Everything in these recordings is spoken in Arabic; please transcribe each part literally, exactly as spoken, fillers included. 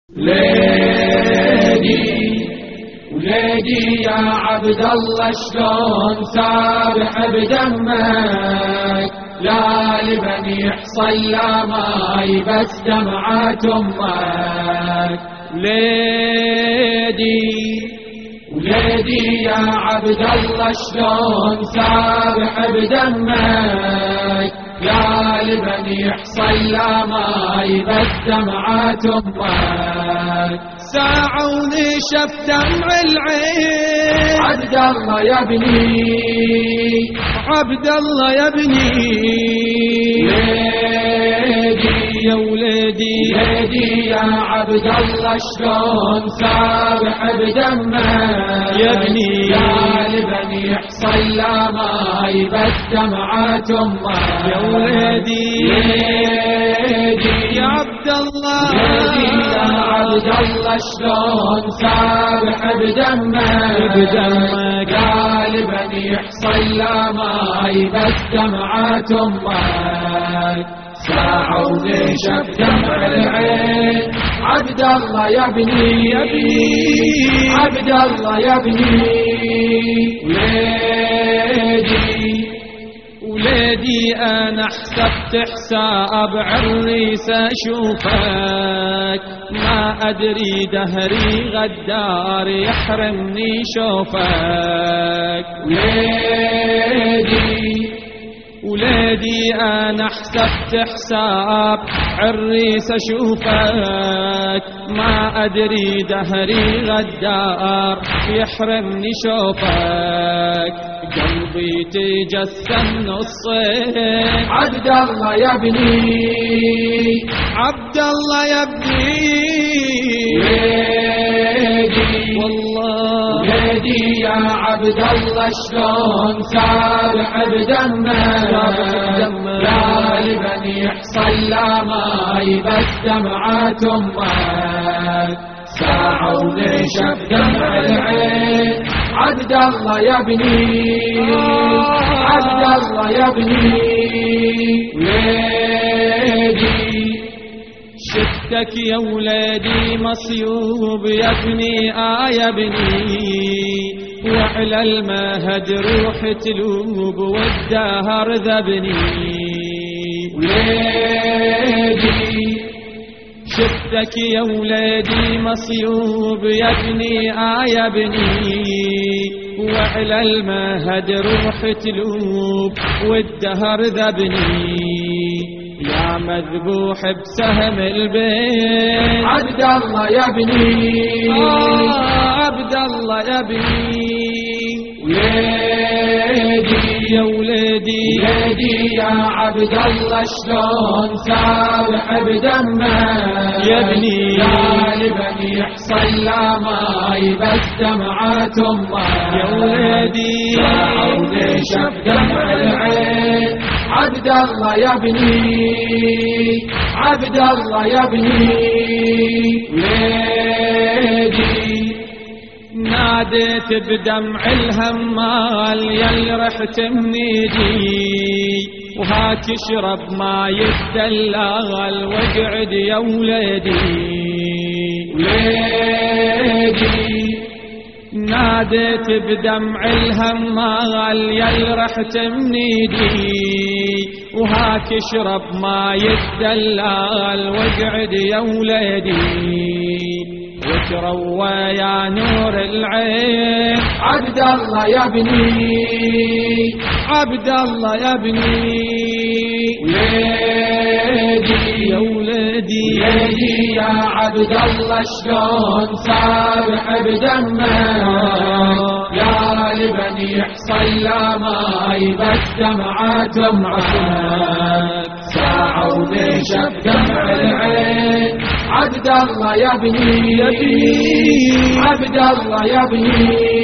وليدي وليدي يا عبد الله شلون سابح بدمك لا لبني حصيلة ماي بس دمعة امك. وليدي وليدي يا عبد الله شلون سابح بدمك يا لبني حصيلة ماي بس دمعة امك. ساعوني شف دمع العين عبد الله يا ابني عبد الله يا ابني وليدي يا وليدي وليدي يا عبد الله شلون سابح بدمك يا ابني يا لبني حصيلة ماي بس دمعة امك. يا وليدي وليدي يا عبد الله وليدي يا عبد الله شلون سابح بدمك بدمك يا لبني حصيلة ماي بس دمعة امك. ساعوني شف دمع العين عبد الله يا ابني يا ابني عبد الله يا ابني وليدي وليدي انا حسبت حساب عريس اشوفك ما ادري دهري غدار يحرمني شوفك. وليدي وليدي انا حسبت حساب عريس اشوفك ما ادري دهري غدار يحرمني شوفك. قلبي تجسم نصين عبد الله يا ابني عبد الله يا ابني وليدي والله وليدي يا عبد الله شلون سابح بدمك يا لبني حصيلة ماي بس دمعة امك. ساعوني شف دمع العين عبد الله يا ابني عبد الله يا ابني وليدي شفتك يا ولادي مصيوب يا ابني آه يا ابني وعلى المهد روح تلوب والدهر ذبني. وليدي شفتك يا ولادي مصيوب يا ابني آه يا ابني وعلى المهد روح تلوب والدهر ذبني. يا مذبوح بسهم البين عبد الله يا ابني آه عبد الله يا ابني وليدي يا وليدي وليدي يا عبد الله شلون سابح بدمك يا ابني يا لبني حصيلة ماي بس دمعة امك. يا وليدي ساعوني شف دمع العين عبد الله يا ابني عبد الله يا ابني وليدي ناديت بدمع الهمال يا رحت من ايدي وهاك اشرب ماي الدلال واقعد يا وليدي. وليدي ناديت بدمع الهمال يا رحت من ايدي وهاك اشرب ماي الدلال واقعد يا وليدي. وتروى يا نور العين عبد الله يا ابني عبد الله يا ابني وليدي يا وليدي وليدي يا عبد الله شلون سابح بدمك يا لبني حصيلة ماي بس دمعة امك. ساعوني شف دمع العين عبد الله يا ابني عبد الله يا ابني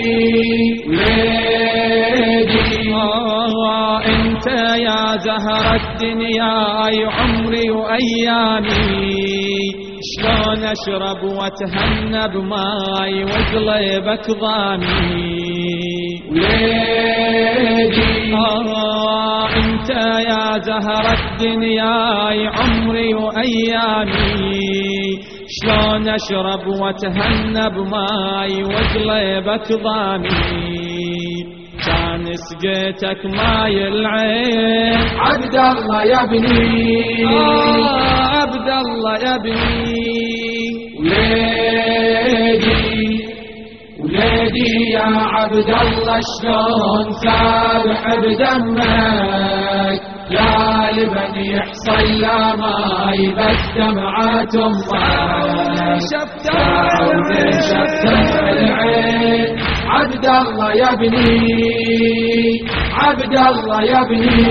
وليدي آه انت يا زهر الدنيا يا عمري وايامي شلون اشرب واتهنى بماي وقلبك ضامي. وليدي آه انت يا زهر الدنيا يا عمري وايامي شلون اشرب واتهنى بماي وقلبك ضامي كان سقيتك ماي العين عبد الله يا ابني آه عبد الله يا ابني وليدي وليدي يا عبد الله شلون سابح بدمك يا لبني حصيلة ماي بس دمعات امك ساعوني شفت العين عبد الله يا ابني عبد الله يا ابني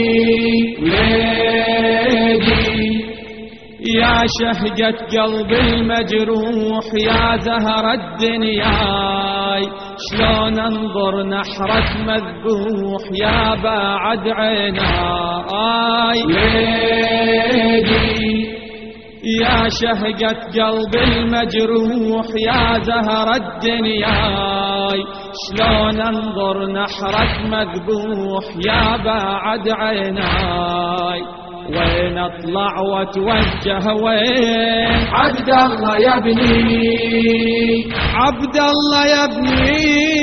وليدي يا شهقة قلبي المجروح يا زهر الدنيا شلون انظر نحرك مذبوح يا باعد عيناي وليدي يا شهقة قلبي المجروح يا زهر الدنيا شلون انظر نحرك مذبوح يا باعد عيناي وين اطلع واتوجه وين عبد الله يا ابني عبد الله يا ابني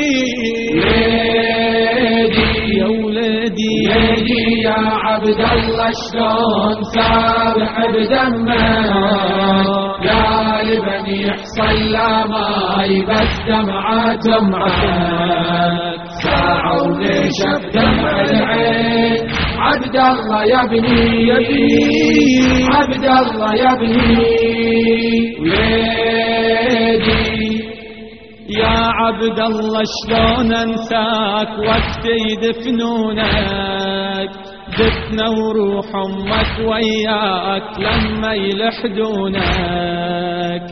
وليدي يا وليدي وليدي يا عبد الله شلون سابح بدمك يا لبني حصيلة ماي بس دمعات امك ساعوني شف دمع العين عبد الله يا ابني عبد الله يا ابني وليدي يا عبد الله شلون انساك وقت يدفنونك دفنا وروح امك وياك لما يلحدونك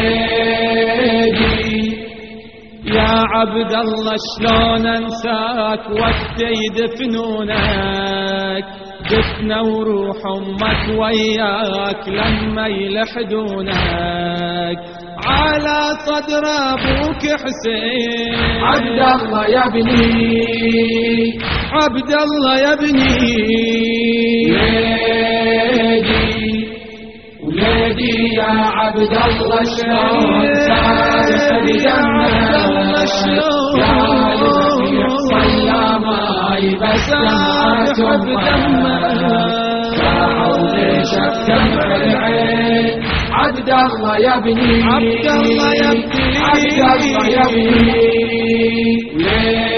وليدي يا عبد الله شلون انساك وقت يدفنونك دفنا وروح امك وياك لما يلحدونك على صدر ابوك حسين عبد الله يا ابني عبد الله يا ابني وليدي وليدي يا عبد الله شلون سابح بدمك يا لبني حصيلة ماي بس دمعات امك ساعوني شف دمع العين عبد الله يا ابني عبد الله يا ابني عبد الله يا ابني